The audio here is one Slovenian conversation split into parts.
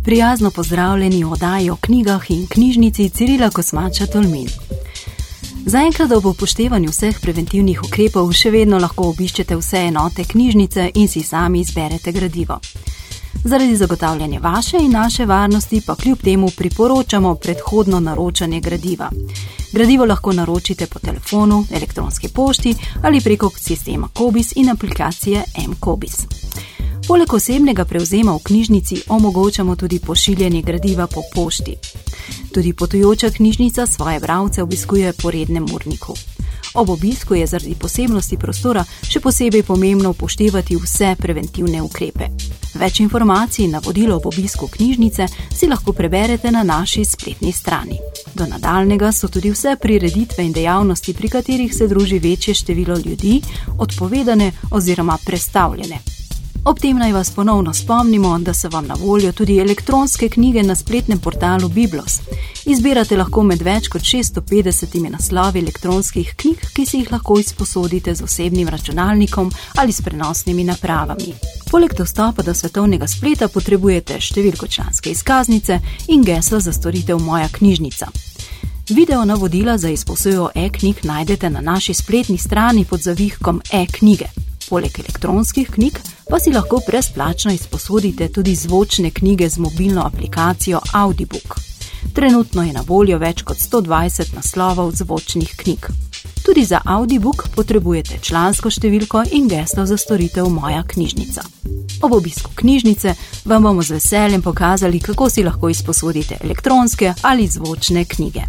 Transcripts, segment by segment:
Prijazno pozdravljeni v oddaji o knjigah in knjižnici Cirila Kosmača Tolmin. Zaenkrat ob upoštevanju vseh preventivnih ukrepov še vedno lahko obiščete vse enote knjižnice in si sami izberete gradivo. Zaradi zagotavljanja vaše in naše varnosti pa kljub temu priporočamo predhodno naročanje gradiva. Gradivo lahko naročite po telefonu, elektronski pošti ali preko sistema Kobis in aplikacije M-Kobis. Poleg osebnega prevzema v knjižnici omogočamo tudi pošiljanje gradiva po pošti. Tudi potujoča knjižnica svoje bralce obiskuje po rednem urniku. Ob obisku je zaradi posebnosti prostora še posebej pomembno upoštevati vse preventivne ukrepe. Več informacij in navodil ob obisku knjižnice si lahko preberete na naši spletni strani. Do nadaljnjega so tudi vse prireditve in dejavnosti, pri katerih se druži večje število ljudi, odpovedane oziroma prestavljene. Ob tem naj vas ponovno spomnimo, da so vam na voljo tudi elektronske knjige na spletnem portalu Biblos. Izbirate lahko med več kot 650 naslovi elektronskih knjig, ki si jih lahko izposodite z osebnim računalnikom ali s prenosnimi napravami. Poleg dostopa do svetovnega spleta potrebujete številko članske izkaznice in geslo za storitev Moja knjižnica. Video navodila za izposojo e-knjig najdete na naši spletni strani pod zavihkom e-knjige. Poleg elektronskih knjig pa si lahko brezplačno izposodite tudi zvočne knjige z mobilno aplikacijo Audibook. Trenutno je na voljo več kot 120 naslovov zvočnih knjig. Tudi za Audibook potrebujete člansko številko in geslo za storitev Moja knjižnica. Ob obisku knjižnice vam bomo z veseljem pokazali, kako si lahko izposodite elektronske ali zvočne knjige.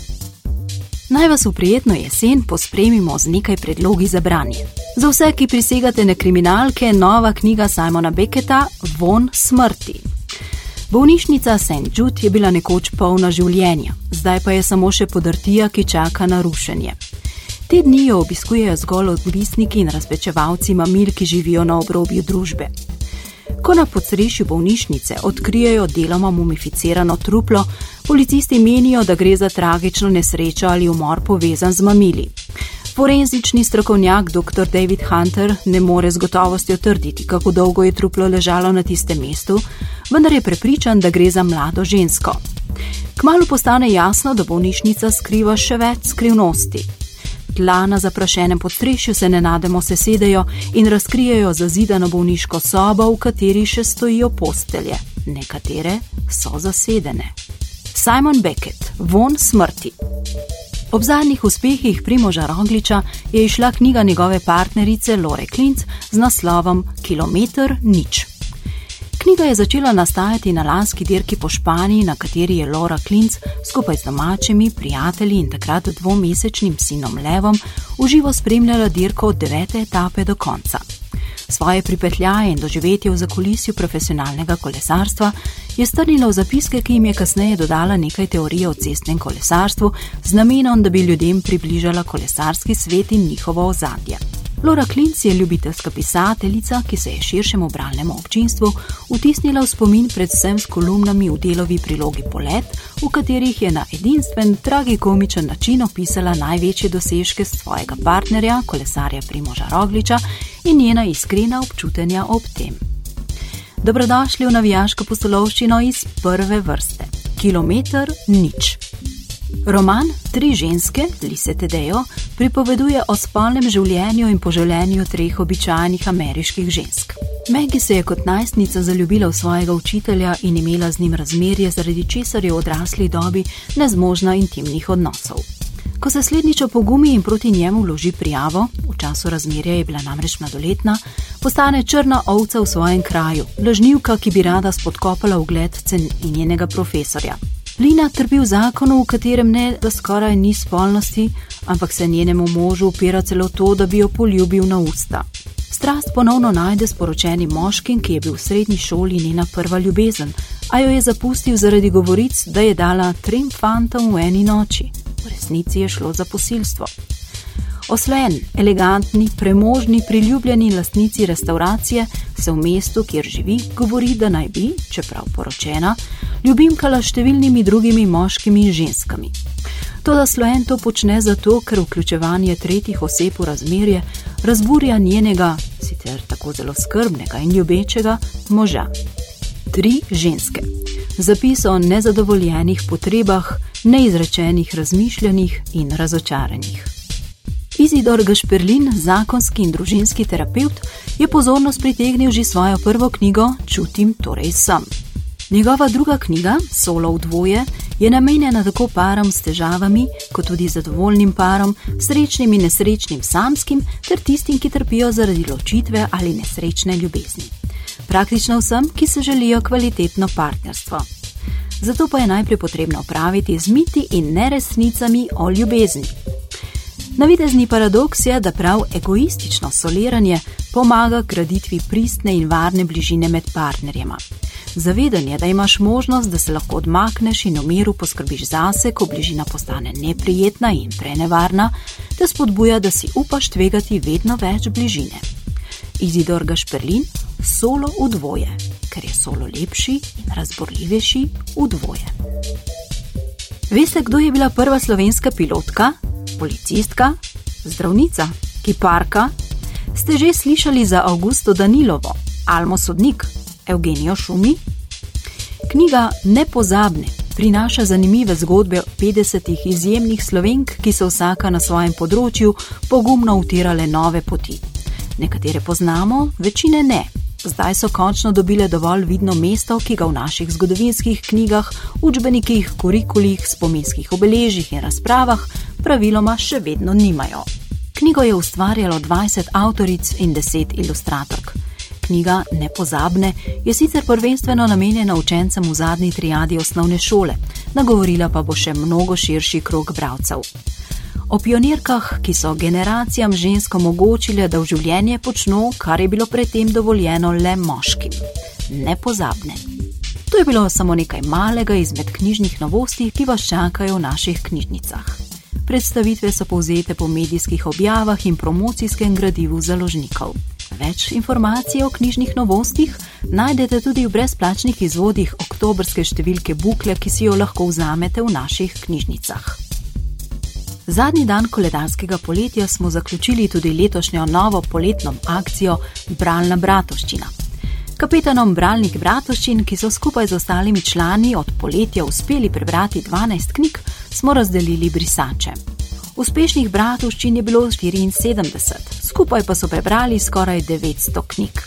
Naj vas v prijetno jesen pospremimo z nekaj predlogi za branje. Za vse, ki prisegate na kriminalke, nova knjiga Simona Becketa Vonj smrti. Bolnišnica St. Jude je bila nekoč polna življenja, zdaj pa je samo še podrtija, ki čaka na rušenje. Te dni jo obiskujejo zgolj odvisniki in razpečevalci mamil, ki živijo na obrobju družbe. Ko na podstrešju bolnišnice odkrijejo deloma mumificirano truplo, policisti menijo, da gre za tragično nesrečo ali umor povezan z mamili. Forenzični strokovnjak dr. David Hunter ne more z gotovostjo trditi, kako dolgo je truplo ležalo na tistem mestu, vendar je prepričan, da gre za mlado žensko. Kmalu postane jasno, da bolnišnica skriva še več skrivnosti. Tla na zaprašenem podstrešju se nenadoma sesedejo in razkrijejo zazidano bolniško sobo, v kateri še stojijo postelje. Nekatere so zasedene. Simon Beckett, Vonj smrti. Ob zadnjih uspehih Primoža Rogliča je izšla knjiga njegove partnerice Lore Klinc z naslovom Kilometer nič. Knjiga je začela nastajati na lanski dirki po Španiji, na kateri je Lora Klinc skupaj z domačimi, prijatelji in takrat 2-mesečnim sinom Levom v živo spremljala dirko od 9. etape do konca. Svoje pripetljaje in doživetje v zakulisju profesionalnega kolesarstva je strnila v zapiske, ki jim je kasneje dodala nekaj teorije o cestnem kolesarstvu z namenom, da bi ljudem približala kolesarski svet in njihovo ozadje. Lora Klinc je ljubiteljska pisateljica, ki se je širšemu bralnemu občinstvu vtisnila v spomin predvsem s kolumnami v Delovi prilogi Polet, v katerih je na edinstven, tragikomičen način opisala največje dosežke svojega partnerja, kolesarja Primoža Rogliča in njena iskrena občutenja ob tem. Dobrodošli v navijaško pustolovščino iz prve vrste. Kilometer nič. Roman Tri ženske, Lise Taddeo, pripoveduje o spolnem življenju in poživljenju 3 običajnih ameriških žensk. Maggie se je kot najstnica zaljubila v svojega učitelja in imela z njim razmerje, zaradi česar je v odrasli dobi nezmožna intimnih odnosov. Ko se slednjič opogumi in proti njemu vloži prijavo, v času razmerja je bila namreč mladoletna, postane črna ovca v svojem kraju, lažnivka, ki bi rada spodkopala ugled cenjenega profesorja. Lina trpi v zakonu, v katerem ne da skoraj ni spolnosti, ampak se njenemu možu upira celo to, da bi jo poljubil na usta. Strast ponovno najde sporočenim moškim, ki je bil v srednji šoli njena prva ljubezen, a jo je zapustil zaradi govoric, da je dala 3 fantom v eni noči. V resnici je šlo za posilstvo. Oslen, elegantni, premožni, priljubljeni lastnici restauracije se v mestu, kjer živi, govori, da naj bi, čeprav poročena, ljubimkala številnimi drugimi moškimi in ženskami. Toda Sloen to počne zato, ker vključevanje tretjih oseb v razmerje razburja njenega, sicer tako zelo skrbnega in ljubečega, moža. 3 ženske. Zapis o nezadovoljenih potrebah, neizrečenih razmišljanjih in razočaranjih. Izidor Gašperlin, zakonski in družinski terapevt, je pozornost pritegnil že svojo prvo knjigo Čutim, torej sem. Njegova druga knjiga, Solo v dvoje, je namenjena tako parom s težavami, kot tudi zadovoljnim parom, srečnim in nesrečnim samskim, ter tistim, ki trpijo zaradi ločitve ali nesrečne ljubezni. Praktično vsem, ki se želijo kvalitetno partnerstvo. Zato pa je najprej potrebno opraviti z miti in neresnicami o ljubezni. Navidezni paradoks je, da prav egoistično soliranje pomaga k graditvi pristne in varne bližine med partnerjema. Zavedanje, da imaš možnost, da se lahko odmakneš in v miru poskrbiš zase, ko bližina postane neprijetna in prenevarna, te spodbuja, da si upaš tvegati vedno več bližine. Izidor Gašperlin, Solo v dvoje, ker je solo lepši in razborljivejši v dvoje. Veste, kdo je bila prva slovenska pilotka, policistka, zdravnica, kiparka? Ste že slišali za Avgusto Danilovo, Almo Sodnik, Evgenijo Šumi? Knjiga Nepozabne prinaša zanimive zgodbe 50 izjemnih Slovenk, ki so vsaka na svojem področju pogumno utirale nove poti. Nekatere poznamo, večine ne. Zdaj so končno dobile dovolj vidno mesto, ki ga v naših zgodovinskih knjigah, učbenikih, kurikulih, spominskih obeležjih in razpravah praviloma še vedno nimajo. Knjigo je ustvarjalo 20 avtoric in 10 ilustratork. Knjiga Nepozabne je sicer prvenstveno namenjena učencem v zadnji triadi osnovne šole, nagovorila pa bo še mnogo širši krog bralcev. O pionirkah, ki so generacijam žensk omogočile, da v življenje počno, kar je bilo predtem dovoljeno le moškim. Nepozabne. To je bilo samo nekaj malega izmed knjižnih novosti, ki vas čakajo v naših knjižnicah. Predstavitve so povzete po medijskih objavah in promocijskem gradivu založnikov. Več informacij o knjižnih novostih najdete tudi v brezplačnih izvodih oktobrske številke Bukle, ki si jo lahko vzamete v naših knjižnicah. Zadnji dan koledarskega poletja smo zaključili tudi letošnjo novo poletno akcijo Bralna bratovščina. Kapetanom bralnih bratovščin, ki so skupaj z ostalimi člani od poletja uspeli prebrati 12 knjig, smo razdelili brisače. Uspešnih bratovščin je bilo 74, skupaj pa so prebrali skoraj 900 knjig.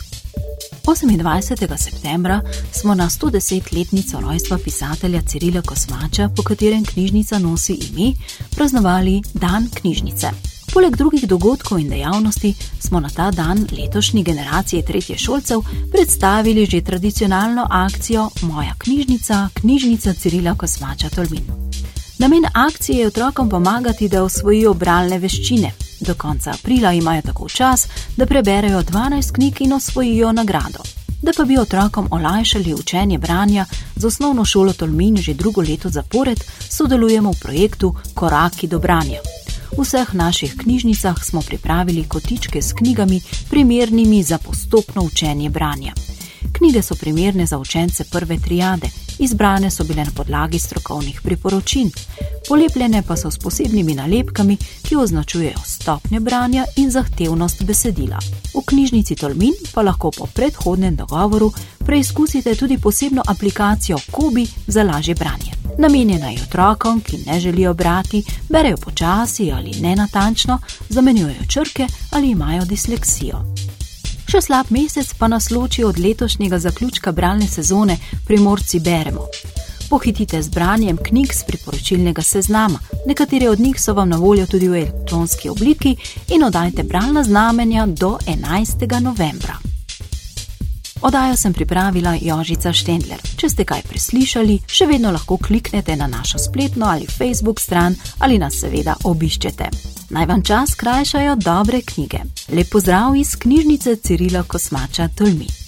28. septembra smo na 110-letnico rojstva pisatelja Cirila Kosmača, po katerem knjižnica nosi ime, praznovali Dan knjižnice. Poleg drugih dogodkov in dejavnosti smo na ta dan letošnji generaciji tretješolcev predstavili že tradicionalno akcijo Moja knjižnica, knjižnica Cirila Kosmača Tolmin. Namen akcije je otrokom pomagati, da osvojijo bralne veščine. Do konca aprila imajo tako čas, da preberejo 12 knjig in osvojijo nagrado. Da pa bi otrokom olajšali učenje branja, z osnovno šolo Tolmin že drugo leto zapored sodelujemo v projektu Koraki do branja. V vseh naših knjižnicah smo pripravili kotičke s knjigami, primernimi za postopno učenje branja. Knjige so primerne za učence prve triade, izbrane so bile na podlagi strokovnih priporočil, polepljene pa so s posebnimi nalepkami, ki označujejo stopnje branja in zahtevnost besedila. V knjižnici Tolmin pa lahko po predhodnem dogovoru preizkusite tudi posebno aplikacijo Kobi za lažje branje. Namenjena je otrokom, ki ne želijo brati, berejo počasi ali nenatančno, zamenjujejo črke ali imajo disleksijo. Še slab mesec pa nas loči od letošnjega zaključka bralne sezone Primorci beremo. Pohitite z branjem knjig s priporočilnega seznama, nekatere od njih so vam na voljo tudi v elektronski obliki, in oddajte bralna znamenja do 11. novembra. Oddajo sem pripravila Jožica Štendler. Če ste kaj preslišali, še vedno lahko kliknete na našo spletno ali Facebook stran ali nas seveda obiščete. Naj vam čas krajšajo dobre knjige. Lep pozdrav iz knjižnice Cirila Kosmača Tolmin.